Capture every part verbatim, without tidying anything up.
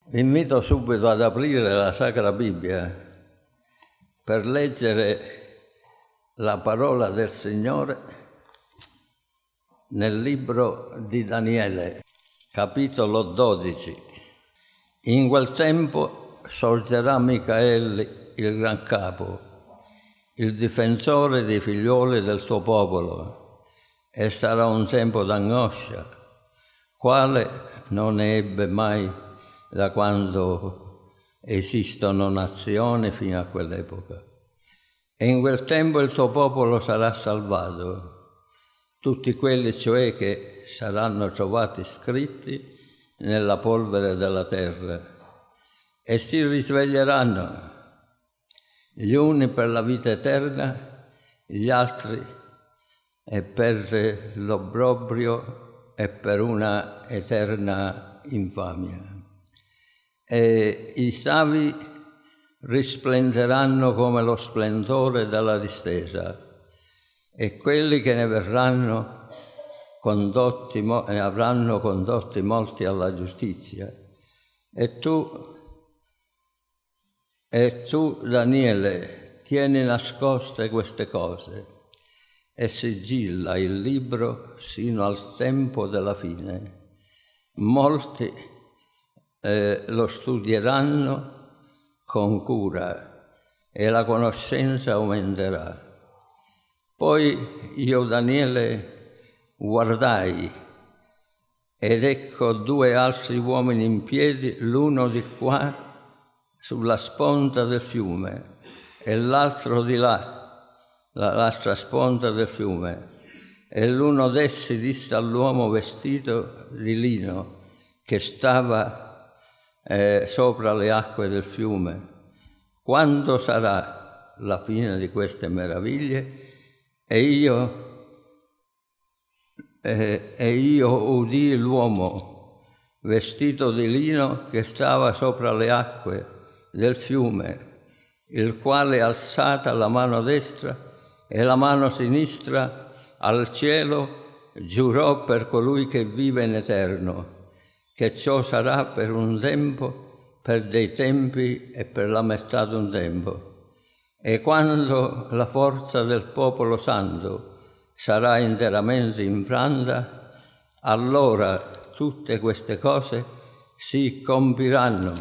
Vi invito subito ad aprire la Sacra Bibbia per leggere la parola del Signore nel libro di Daniele, capitolo dodici. In quel tempo sorgerà Micaele, il gran capo, il difensore dei figlioli del tuo popolo, e sarà un tempo d'angoscia, quale non ne ebbe mai da quando esistono nazioni fino a quell'epoca. E in quel tempo il tuo popolo sarà salvato, tutti quelli cioè che saranno trovati scritti nella polvere della terra, e si risveglieranno, gli uni per la vita eterna, gli altri e per l'obbrobrio e per una eterna infamia. E i savi risplenderanno come lo splendore della distesa, e quelli che ne verranno condotti, ne avranno condotti molti alla giustizia. E tu, e tu, Daniele, tieni nascoste queste cose e sigilla il libro sino al tempo della fine. Molti Eh, lo studieranno con cura e la conoscenza aumenterà. Poi io, Daniele, guardai ed ecco due altri uomini in piedi, l'uno di qua sulla sponda del fiume e l'altro di là, l'altra sponda del fiume. E l'uno d'essi disse all'uomo vestito di lino che stava Eh, sopra le acque del fiume: quando sarà la fine di queste meraviglie? E io, eh, e io udii l'uomo vestito di lino che stava sopra le acque del fiume, il quale, alzata la mano destra e la mano sinistra al cielo, giurò per colui che vive in eterno, che ciò sarà per un tempo, per dei tempi e per la metà d'un tempo. E quando la forza del popolo santo sarà interamente infranta, allora tutte queste cose si compiranno.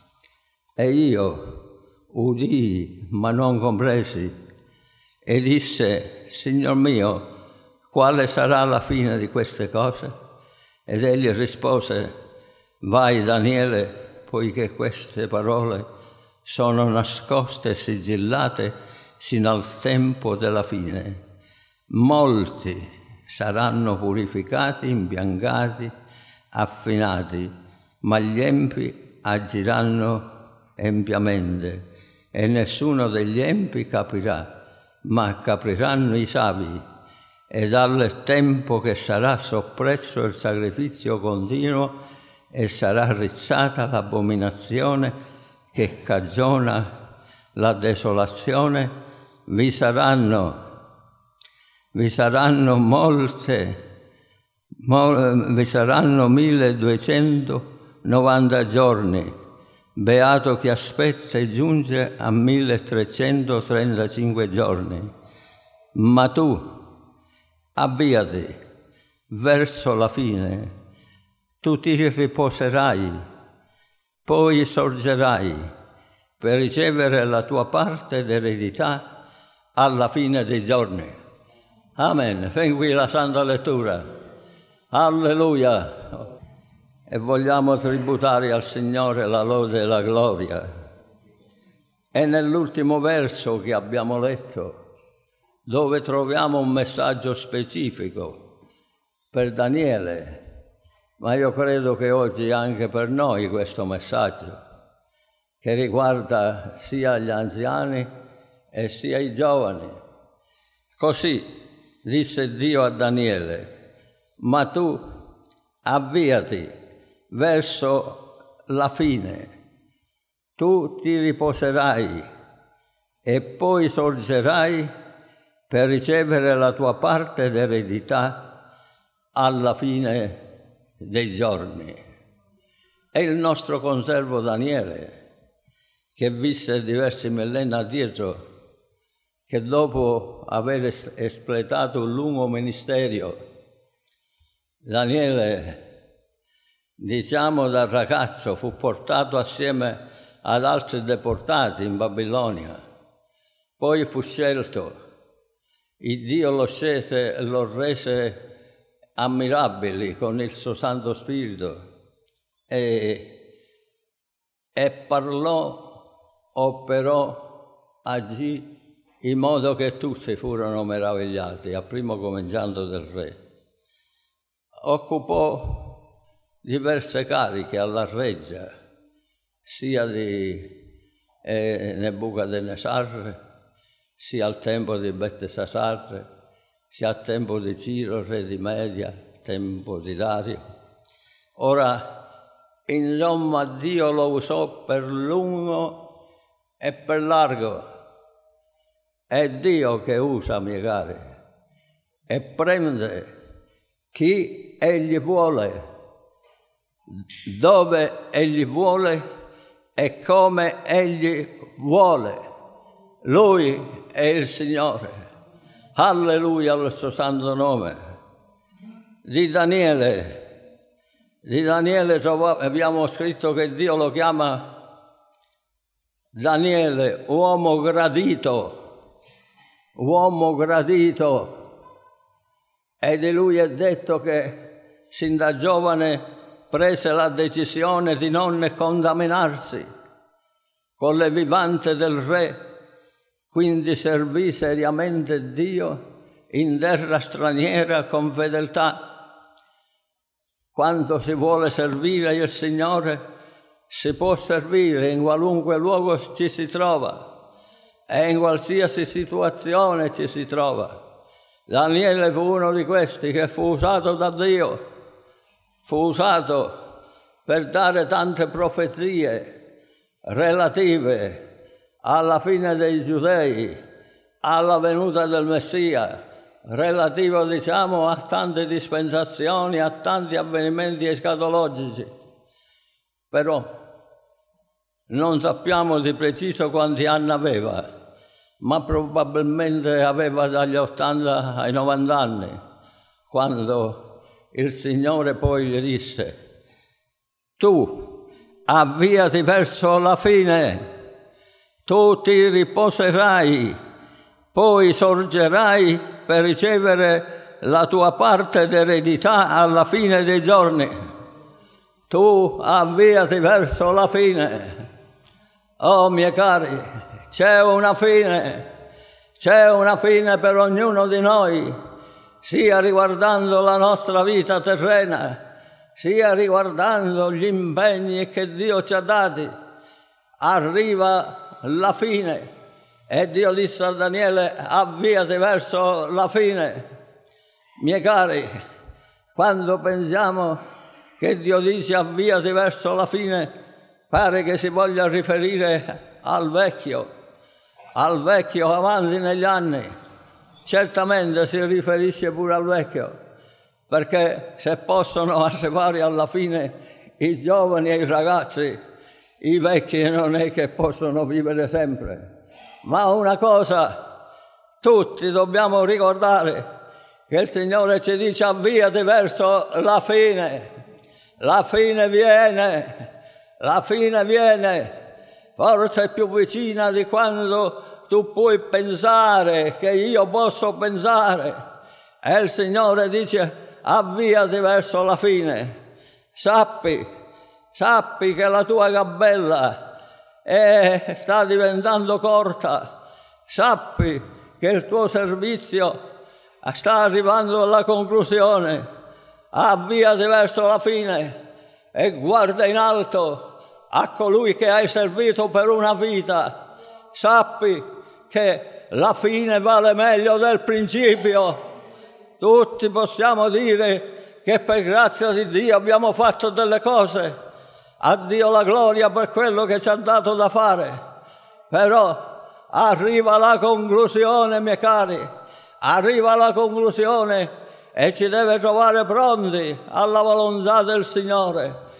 E io udii, ma non compresi, e disse: Signor mio, quale sarà la fine di queste cose? Ed egli rispose: Vai, Daniele, poiché queste parole sono nascoste e sigillate sino al tempo della fine. Molti saranno purificati, imbiancati, affinati, ma gli empi agiranno empiamente, e nessuno degli empi capirà, ma capiranno i savi. E dal tempo che sarà soppresso il sacrificio continuo e sarà rizzata l'abominazione che cagiona la desolazione, vi saranno, vi saranno molte, mol, vi saranno milleduecentonovanta giorni. Beato chi aspetta e giunge a milletrecentotrentacinque giorni. Ma tu avviati verso la fine, tu ti riposerai, poi sorgerai per ricevere la tua parte d'eredità alla fine dei giorni. Amen. Fin qui la Santa Lettura. Alleluia. E vogliamo tributare al Signore la lode e la gloria. E nell'ultimo verso che abbiamo letto, dove troviamo un messaggio specifico per Daniele, ma io credo che oggi anche per noi questo messaggio, che riguarda sia gli anziani e sia i giovani. Così disse Dio a Daniele: ma tu avviati verso la fine, tu ti riposerai e poi sorgerai per ricevere la tua parte d'eredità alla fine dei giorni. è il nostro conservo Daniele, che visse diversi millenni addietro, che dopo aver espletato un lungo ministero, Daniele, diciamo da ragazzo, fu portato assieme ad altri deportati in Babilonia, poi fu scelto, il Dio lo scese e lo rese ammirabili con il suo Santo Spirito e, e parlò, operò, agì in modo che tutti furono meravigliati, a primo cominciando del re. Occupò diverse cariche alla reggia, sia di eh, Nebuchadnezzar, sia al tempo di Belteshazzar, sia al tempo di Ciro, re di Media, tempo di Dario. Ora, insomma, Dio lo usò per lungo e per largo. È Dio che usa, miei cari, e prende chi Egli vuole, dove Egli vuole e come Egli vuole. Lui è il Signore. Alleluia al suo santo nome. Di Daniele, di Daniele abbiamo scritto che Dio lo chiama Daniele, uomo gradito. Uomo gradito, e di lui è detto che sin da giovane prese la decisione di non contaminarsi con le vivande del re, quindi servì seriamente Dio in terra straniera con fedeltà. Quando si vuole servire il Signore, si può servire in qualunque luogo ci si trova e in qualsiasi situazione ci si trova. Daniele fu uno di questi che fu usato da Dio, fu usato per dare tante profezie relative alla fine dei Giudei, alla venuta del Messia, relativo, diciamo, a tante dispensazioni, a tanti avvenimenti eschatologici. Però non sappiamo di preciso quanti anni aveva, ma probabilmente aveva dagli ottanta ai novanta anni, quando il Signore poi gli disse: tu avviati verso la fine, tu ti riposerai, poi sorgerai per ricevere la tua parte d'eredità alla fine dei giorni. Tu avviati verso la fine. Oh, miei cari, c'è una fine, c'è una fine per ognuno di noi, sia riguardando la nostra vita terrena, sia riguardando gli impegni che Dio ci ha dati. Arriva la fine e Dio disse a Daniele: avviati verso la fine. Miei cari, quando pensiamo che Dio dice avviati verso la fine, pare che si voglia riferire al vecchio, al vecchio avanti negli anni. Certamente si riferisce pure al vecchio, perché se possono arrivare alla fine i giovani e i ragazzi, i vecchi non è che possono vivere sempre. Ma una cosa tutti dobbiamo ricordare, che il Signore ci dice avviati verso la fine. La fine viene. La fine viene, forse è più vicina di quando tu puoi pensare, che io posso pensare. E il Signore dice: avviati verso la fine. Sappi, sappi che la tua gabella è, sta diventando corta. Sappi che il tuo servizio sta arrivando alla conclusione. Avviati verso la fine e guarda in alto a colui che hai servito per una vita. Sappi che la fine vale meglio del principio. Tutti possiamo dire che per grazia di Dio abbiamo fatto delle cose. A Dio la gloria per quello che ci ha dato da fare. Però arriva la conclusione, miei cari, arriva la conclusione e ci deve trovare pronti alla volontà del Signore.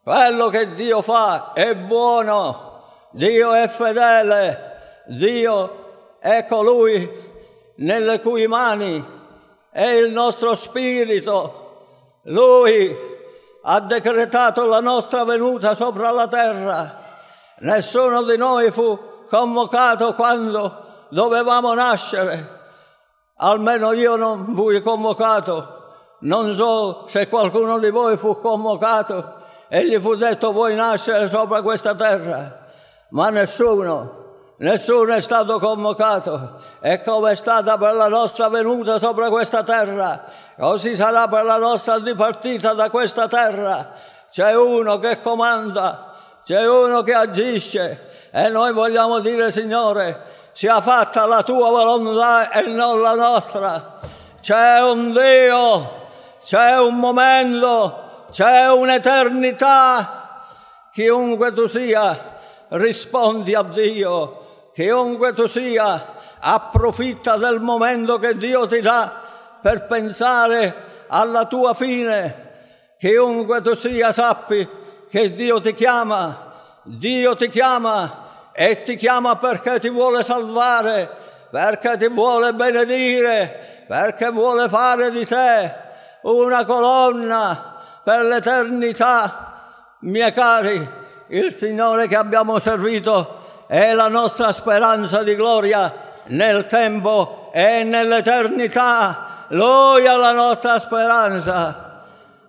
Quello che Dio fa è buono, Dio è fedele, Dio è colui nelle cui mani è il nostro spirito. Lui ha decretato la nostra venuta sopra la terra. Nessuno di noi fu convocato quando dovevamo nascere. Almeno io non fui convocato. Non so se qualcuno di voi fu convocato e gli fu detto vuoi nascere sopra questa terra. Ma nessuno, nessuno è stato convocato. E come è stata per la nostra venuta sopra questa terra, così sarà per la nostra dipartita da questa terra. C'è uno che comanda, c'è uno che agisce e noi vogliamo dire Signore, sia fatta la tua volontà e non la nostra. C'è un Dio, c'è un momento, c'è un'eternità. Chiunque tu sia, rispondi a Dio. Chiunque tu sia, approfitta del momento che Dio ti dà per pensare alla tua fine. Chiunque tu sia, sappi che Dio ti chiama, Dio ti chiama e ti chiama perché ti vuole salvare, perché ti vuole benedire, perché vuole fare di te una colonna per l'eternità. Miei cari, il Signore che abbiamo servito è la nostra speranza di gloria nel tempo e nell'eternità. Lui è la nostra speranza.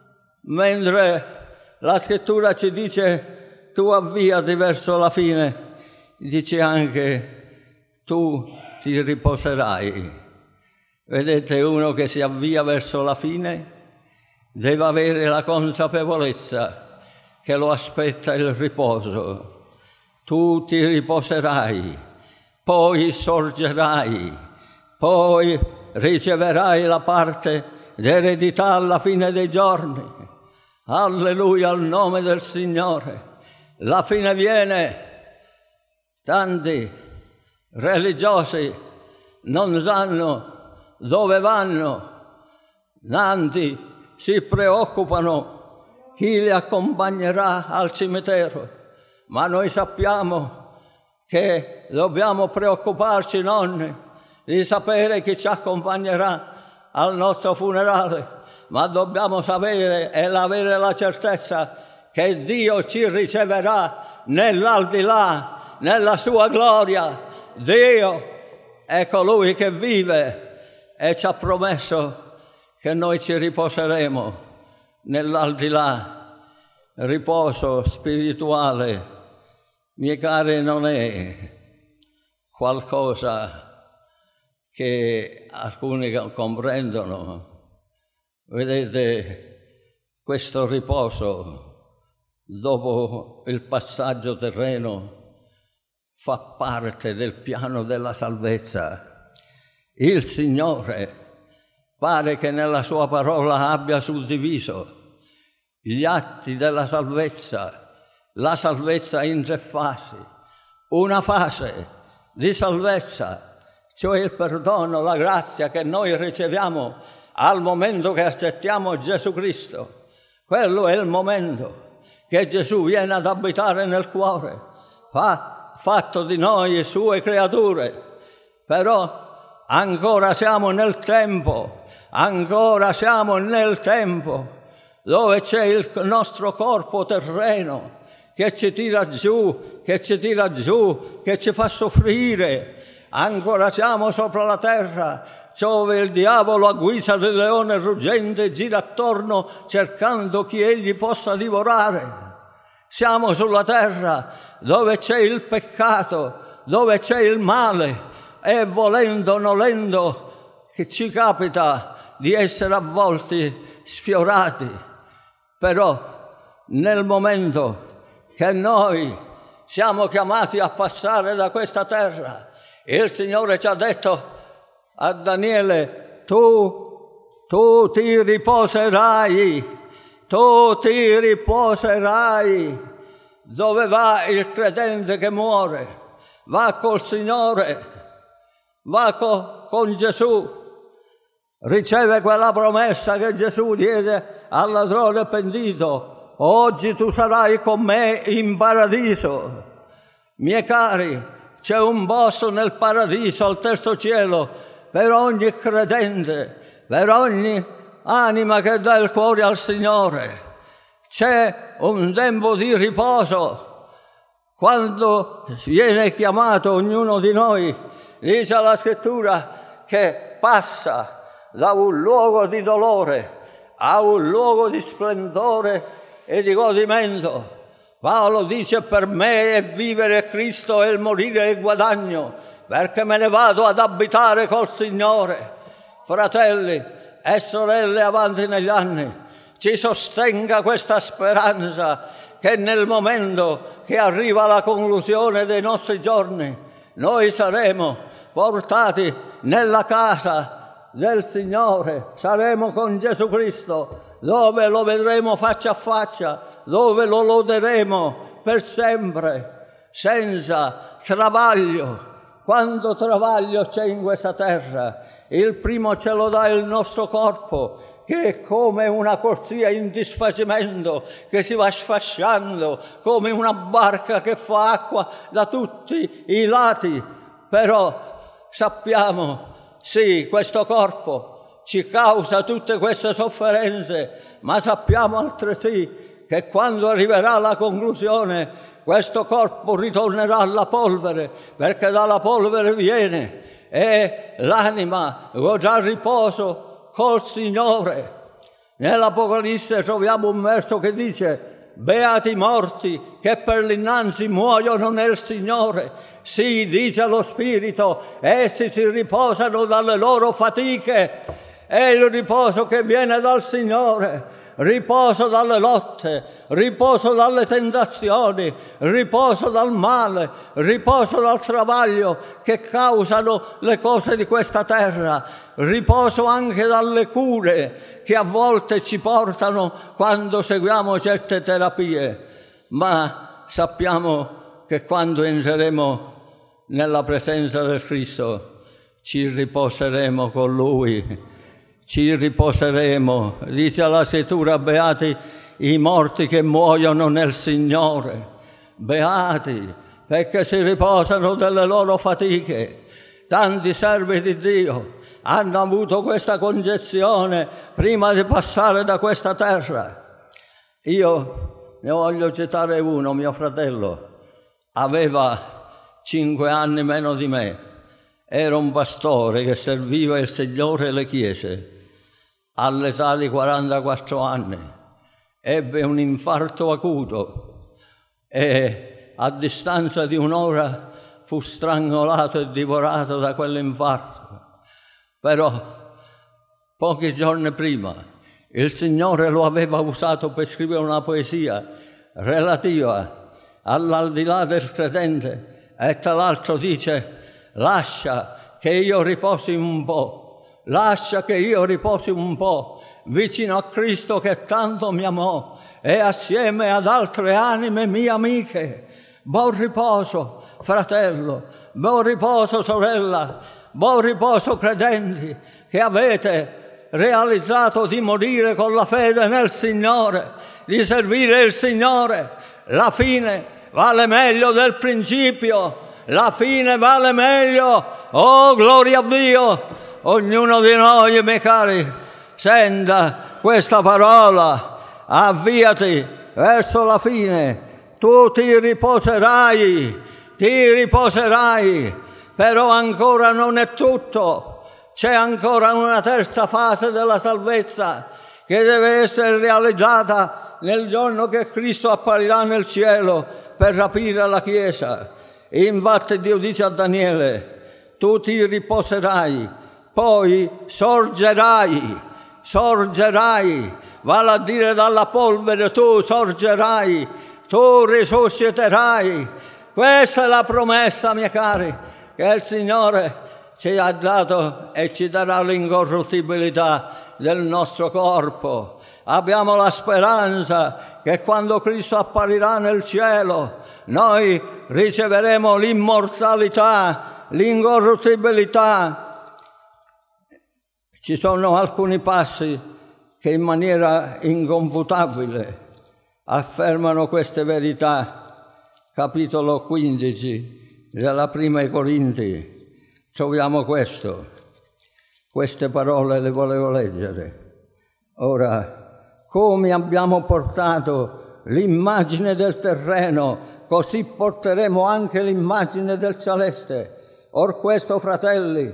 Mentre la Scrittura ci dice tu avviati verso la fine, dice anche tu ti riposerai. Vedete, uno che si avvia verso la fine deve avere la consapevolezza che lo aspetta il riposo. Tu ti riposerai, poi sorgerai, poi riceverai la parte d'eredità alla fine dei giorni. Alleluia al nome del Signore. La fine viene. Tanti religiosi non sanno dove vanno, tanti si preoccupano chi li accompagnerà al cimitero, ma noi sappiamo che dobbiamo preoccuparci non di sapere chi ci accompagnerà al nostro funerale, ma dobbiamo sapere e avere la certezza che Dio ci riceverà nell'aldilà, nella sua gloria. Dio è colui che vive e ci ha promesso che noi ci riposeremo nell'aldilà. Riposo spirituale, miei cari, non è qualcosa che alcuni comprendono. Vedete, questo riposo dopo il passaggio terreno fa parte del piano della salvezza. Il Signore pare che nella sua parola abbia suddiviso gli atti della salvezza, la salvezza in tre fasi. Una fase di salvezza, cioè il perdono, la grazia che noi riceviamo al momento che accettiamo Gesù Cristo. Quello è il momento che Gesù viene ad abitare nel cuore, fa, fatto di noi sue creature. Però ancora siamo nel tempo, ancora siamo nel tempo dove c'è il nostro corpo terreno che ci tira giù, che ci tira giù, che ci fa soffrire. Ancora siamo sopra la terra, dove il diavolo a guisa del leone ruggente gira attorno cercando chi egli possa divorare. Siamo sulla terra dove c'è il peccato, dove c'è il male, e volendo o nolendo che ci capita di essere avvolti, sfiorati. Però nel momento che noi siamo chiamati a passare da questa terra, il Signore ci ha detto a Daniele, tu, tu ti riposerai, tu ti riposerai. Dove va il credente che muore? Va col Signore, va co, con Gesù, riceve quella promessa che Gesù diede al ladrone pentito, oggi tu sarai con me in paradiso. Miei cari, c'è un posto nel paradiso, al terzo cielo, per ogni credente, per ogni anima che dà il cuore al Signore. C'è un tempo di riposo. Quando viene chiamato ognuno di noi, dice la Scrittura che passa da un luogo di dolore a un luogo di splendore e di godimento. Paolo dice: per me è vivere Cristo e il morire è guadagno, perché me ne vado ad abitare col Signore. Fratelli e sorelle avanti negli anni, ci sostenga questa speranza che nel momento che arriva la conclusione dei nostri giorni, noi saremo portati nella casa del Signore, saremo con Gesù Cristo, dove lo vedremo faccia a faccia, dove lo loderemo per sempre, senza travaglio. Quanto travaglio c'è in questa terra! Il primo ce lo dà il nostro corpo, che è come una corsia in disfacimento, che si va sfasciando, come una barca che fa acqua da tutti i lati. Però sappiamo, sì, questo corpo ci causa tutte queste sofferenze, ma sappiamo altresì che quando arriverà la conclusione, questo corpo ritornerà alla polvere, perché dalla polvere viene, e l'anima godrà riposo col Signore. Nell'Apocalisse troviamo un verso che dice: beati i morti che per l'innanzi muoiono nel Signore. Sì, dice lo Spirito, essi si riposano dalle loro fatiche. È il riposo che viene dal Signore, riposo dalle lotte, riposo dalle tentazioni, riposo dal male, riposo dal travaglio che causano le cose di questa terra, riposo anche dalle cure che a volte ci portano quando seguiamo certe terapie. Ma sappiamo che quando entreremo nella presenza del Cristo ci riposeremo con Lui. Ci riposeremo, dice la Scrittura: beati i morti che muoiono nel Signore, beati perché si riposano delle loro fatiche. Tanti servi di Dio hanno avuto questa concezione prima di passare da questa terra. Io ne voglio citare uno, mio fratello, aveva cinque anni meno di me, era un pastore che serviva il Signore e le chiese. All'età di quarantaquattro anni ebbe un infarto acuto e a distanza di un'ora fu strangolato e divorato da quell'infarto. Però pochi giorni prima il Signore lo aveva usato per scrivere una poesia relativa all'aldilà del credente, e tra l'altro dice: lascia che io riposi un po'. Lascia che io riposi un po' vicino a Cristo che tanto mi amò e assieme ad altre anime mie amiche. Buon riposo, fratello, buon riposo, sorella, buon riposo, credenti, che avete realizzato di morire con la fede nel Signore, di servire il Signore. La fine vale meglio del principio, la fine vale meglio. Oh, gloria a Dio! Ognuno di noi, miei cari, senta questa parola: avviati verso la fine, tu ti riposerai, ti riposerai, però ancora non è tutto, c'è ancora una terza fase della salvezza che deve essere realizzata nel giorno che Cristo apparirà nel cielo per rapire la Chiesa. Infatti Dio dice a Daniele: tu ti riposerai, poi sorgerai, sorgerai, vale a dire dalla polvere tu sorgerai, tu risusciterai. Questa è la promessa, miei cari, che il Signore ci ha dato e ci darà l'incorruttibilità del nostro corpo. Abbiamo la speranza che quando Cristo apparirà nel cielo noi riceveremo l'immortalità, l'incorruttibilità. Ci sono alcuni passi che in maniera inconfutabile affermano queste verità. Capitolo quindici della Prima ai Corinti, troviamo questo. Queste parole le volevo leggere. Ora, come abbiamo portato l'immagine del terreno, così porteremo anche l'immagine del celeste. Or questo, fratelli,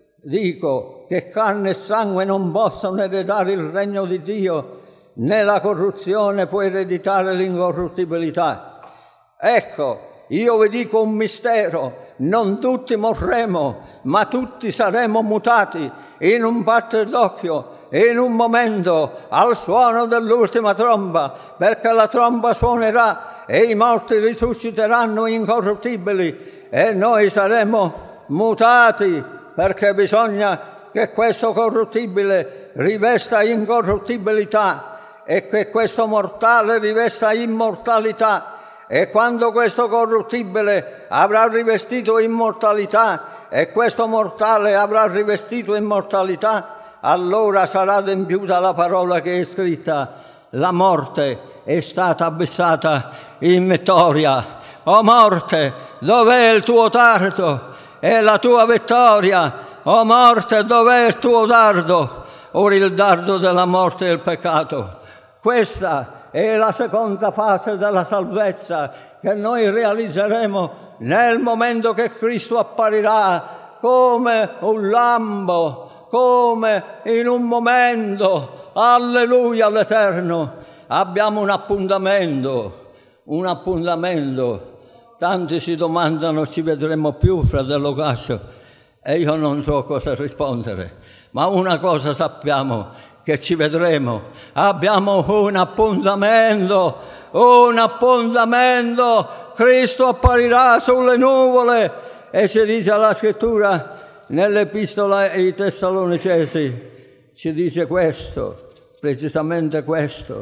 dico che carne e sangue non possono ereditare il regno di Dio, né la corruzione può ereditare l'incorruttibilità. Ecco, io vi dico un mistero, non tutti morremo, ma tutti saremo mutati in un batter d'occhio, in un momento, al suono dell'ultima tromba, perché la tromba suonerà e i morti risusciteranno incorruttibili e noi saremo mutati, perché bisogna che questo corruttibile rivesta incorruttibilità e che questo mortale rivesta immortalità. E quando questo corruttibile avrà rivestito immortalità e questo mortale avrà rivestito immortalità, allora sarà adempiuta la parola che è scritta: la morte è stata abissata in vittoria. O morte, dov'è il tuo dardo e la tua vittoria? O morte, dov'è il tuo dardo? Ora il dardo della morte è il peccato. Questa è la seconda fase della salvezza che noi realizzeremo nel momento che Cristo apparirà come un lampo, come in un momento. Alleluia all'Eterno. Abbiamo un appuntamento, un appuntamento. Tanti si domandano: ci vedremo più, fratello Cascio? E io non so cosa rispondere, ma una cosa sappiamo, che ci vedremo. Abbiamo un appuntamento, un appuntamento. Cristo apparirà sulle nuvole e ci dice la Scrittura nell'Epistola ai Tessalonicesi, ci dice questo, precisamente questo,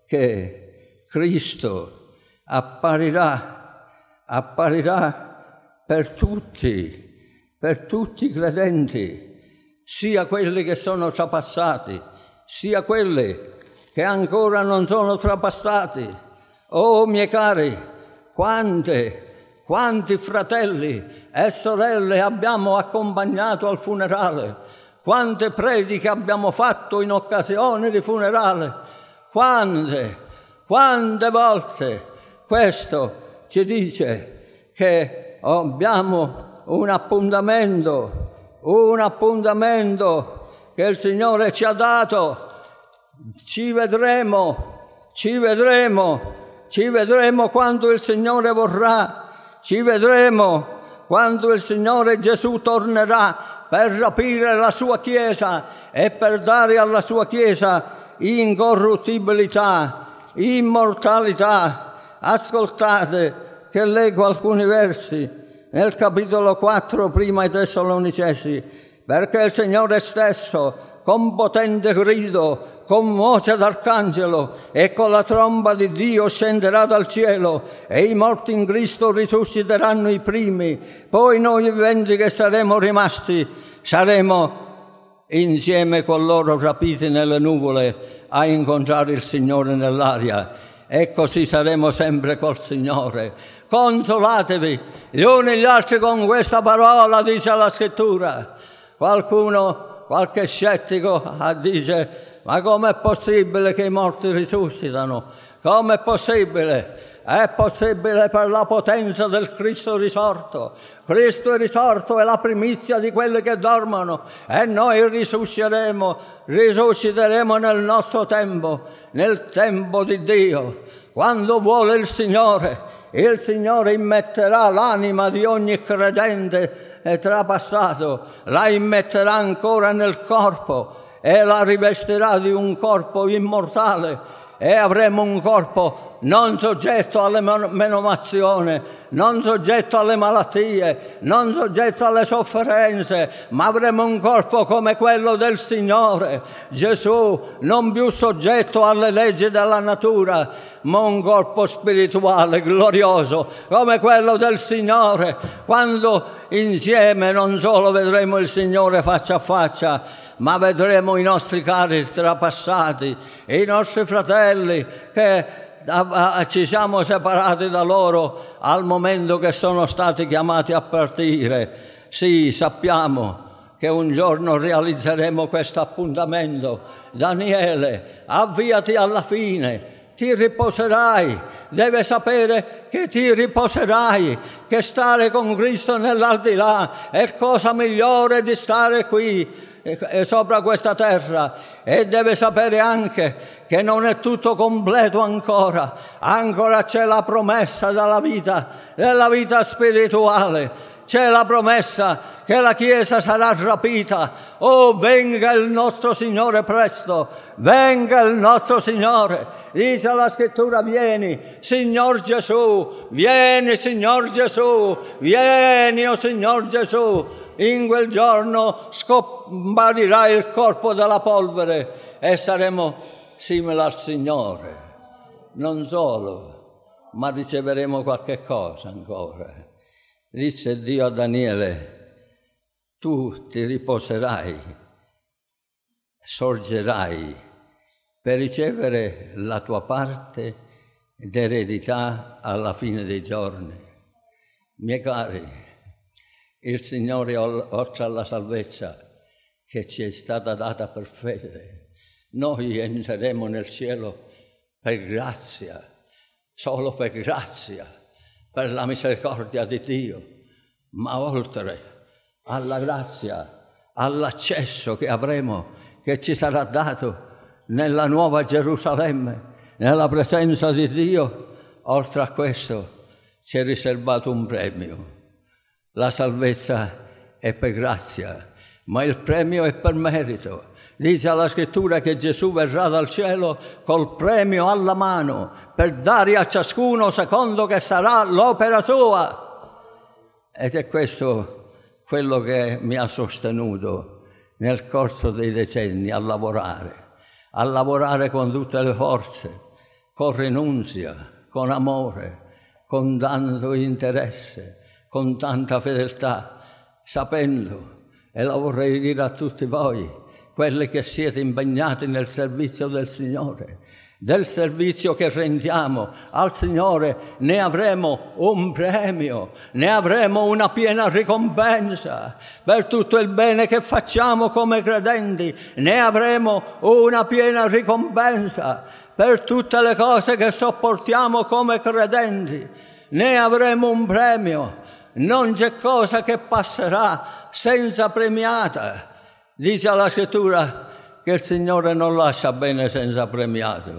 che Cristo apparirà, apparirà per tutti, per tutti i credenti, sia quelli che sono trapassati, sia quelli che ancora non sono trapassati. Oh miei cari, quante, quanti fratelli e sorelle abbiamo accompagnato al funerale, quante prediche abbiamo fatto in occasione di funerale, quante, quante volte. Questo ci dice che abbiamo un appuntamento, un appuntamento che il Signore ci ha dato. Ci vedremo, ci vedremo, ci vedremo quando il Signore vorrà, ci vedremo quando il Signore Gesù tornerà per rapire la sua Chiesa e per dare alla sua Chiesa incorruttibilità, immortalità. Ascoltate che leggo alcuni versi nel capitolo quattro, prima ai Tessalonicesi. Perché il Signore stesso, con potente grido, con voce d'arcangelo e con la tromba di Dio scenderà dal cielo e i morti in Cristo risusciteranno i primi. Poi noi viventi che saremo rimasti saremo insieme con loro rapiti nelle nuvole a incontrare il Signore nell'aria. E così saremo sempre col Signore. Consolatevi gli uni gli altri con questa parola, dice la Scrittura. Qualcuno, qualche scettico dice: ma com'è possibile che i morti risuscitano? Com'è possibile? È possibile per la potenza del Cristo risorto. Cristo è risorto, è la primizia di quelli che dormono e noi risusciteremo, risusciteremo nel nostro tempo, nel tempo di Dio. Quando vuole il Signore, il Signore immetterà l'anima di ogni credente è trapassato, la immetterà ancora nel corpo e la rivestirà di un corpo immortale e avremo un corpo non soggetto alle menomazioni, non soggetto alle malattie, non soggetto alle sofferenze, ma avremo un corpo come quello del Signore Gesù, non più soggetto alle leggi della natura, ma un corpo spirituale glorioso come quello del Signore. Quando insieme non solo vedremo il Signore faccia a faccia, ma vedremo i nostri cari trapassati, i nostri fratelli che ci siamo separati da loro al momento che sono stati chiamati a partire. Sì, sappiamo che un giorno realizzeremo questo appuntamento. Daniele, avviati alla fine, ti riposerai. Deve sapere che ti riposerai, che stare con Cristo nell'aldilà è cosa migliore di stare qui sopra questa terra. E deve sapere anche che non è tutto completo ancora, ancora c'è la promessa della vita, della vita spirituale, c'è la promessa che la Chiesa sarà rapita. Oh, venga il nostro Signore presto, venga il nostro Signore. Dice la Scrittura, vieni, Signor Gesù, vieni, Signor Gesù, vieni, o oh Signor Gesù. In quel giorno scomparirà il corpo della polvere e saremo simili al Signore. Non solo, ma riceveremo qualche cosa ancora. Disse Dio a Daniele, tu ti riposerai, sorgerai per ricevere la tua parte d'eredità alla fine dei giorni. Miei cari, il Signore, oltre alla salvezza che ci è stata data per fede, noi entreremo nel cielo per grazia, solo per grazia, per la misericordia di Dio, ma oltre alla grazia, all'accesso che avremo, che ci sarà dato nella nuova Gerusalemme, nella presenza di Dio, oltre a questo ci è riservato un premio. La salvezza è per grazia, ma il premio è per merito. Dice la Scrittura che Gesù verrà dal cielo col premio alla mano per dare a ciascuno secondo che sarà l'opera sua. Ed è questo quello che mi ha sostenuto nel corso dei decenni a lavorare, a lavorare con tutte le forze, con rinunzia, con amore, con tanto interesse, con tanta fedeltà, sapendo, e lo vorrei dire a tutti voi, quelli che siete impegnati nel servizio del Signore, del servizio che rendiamo al Signore, ne avremo un premio, ne avremo una piena ricompensa per tutto il bene che facciamo come credenti, ne avremo una piena ricompensa per tutte le cose che sopportiamo come credenti, ne avremo un premio. Non c'è cosa che passerà senza premiata. Dice la Scrittura che il Signore non lascia bene senza premiato.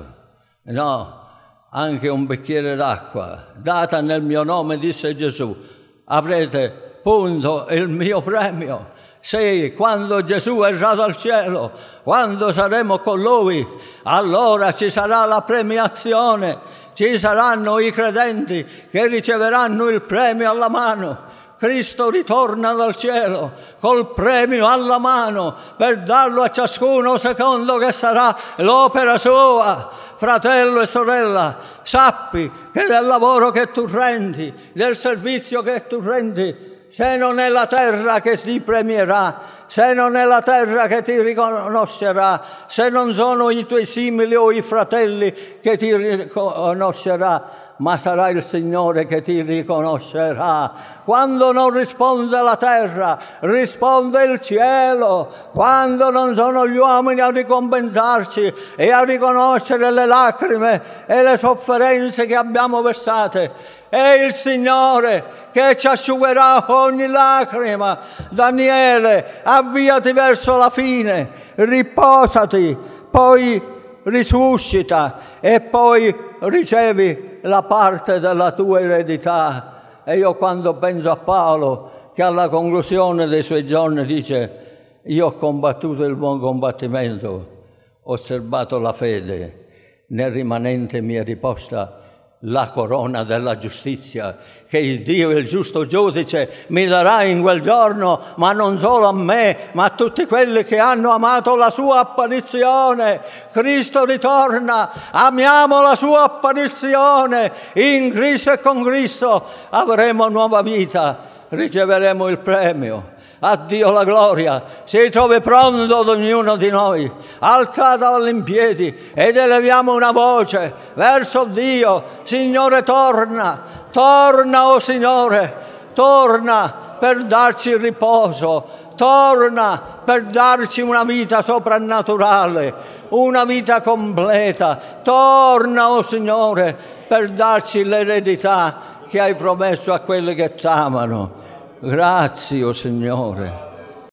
No, anche un bicchiere d'acqua data nel mio nome, disse Gesù, avrete punto il mio premio. Sì, quando Gesù verrà dal cielo, quando saremo con Lui, allora ci sarà la premiazione, ci saranno i credenti che riceveranno il premio alla mano. Cristo ritorna dal cielo col premio alla mano per darlo a ciascuno secondo che sarà l'opera sua. Fratello e sorella, sappi che del lavoro che tu rendi, del servizio che tu rendi, se non è la terra che ti premierà, se non è la terra che ti riconoscerà, se non sono i tuoi simili o i fratelli che ti riconoscerà, ma sarà il Signore che ti riconoscerà. Quando non risponde la terra, risponde il cielo. Quando non sono gli uomini a ricompensarci e a riconoscere le lacrime e le sofferenze che abbiamo versate, è il Signore che ci asciugherà ogni lacrima. Daniele, avviati verso la fine, riposati, poi risuscita e poi ricevi la parte della tua eredità. E io quando penso a Paolo, che alla conclusione dei suoi giorni dice: io ho combattuto il buon combattimento, ho osservato la fede, nel rimanente mi è riposta la corona della giustizia che il Dio, il giusto giudice, mi darà in quel giorno, ma non solo a me, ma a tutti quelli che hanno amato la sua apparizione. Cristo ritorna, amiamo la sua apparizione, in Cristo e con Cristo avremo nuova vita, riceveremo il premio. A Dio la gloria. Si trovi pronto ad ognuno di noi. Alzate all'impiedi ed eleviamo una voce verso Dio. Signore, torna. Torna, o oh Signore. Torna per darci riposo. Torna per darci una vita soprannaturale, una vita completa. Torna, o oh Signore, per darci l'eredità che hai promesso a quelli che t'amano. Grazie, o oh Signore.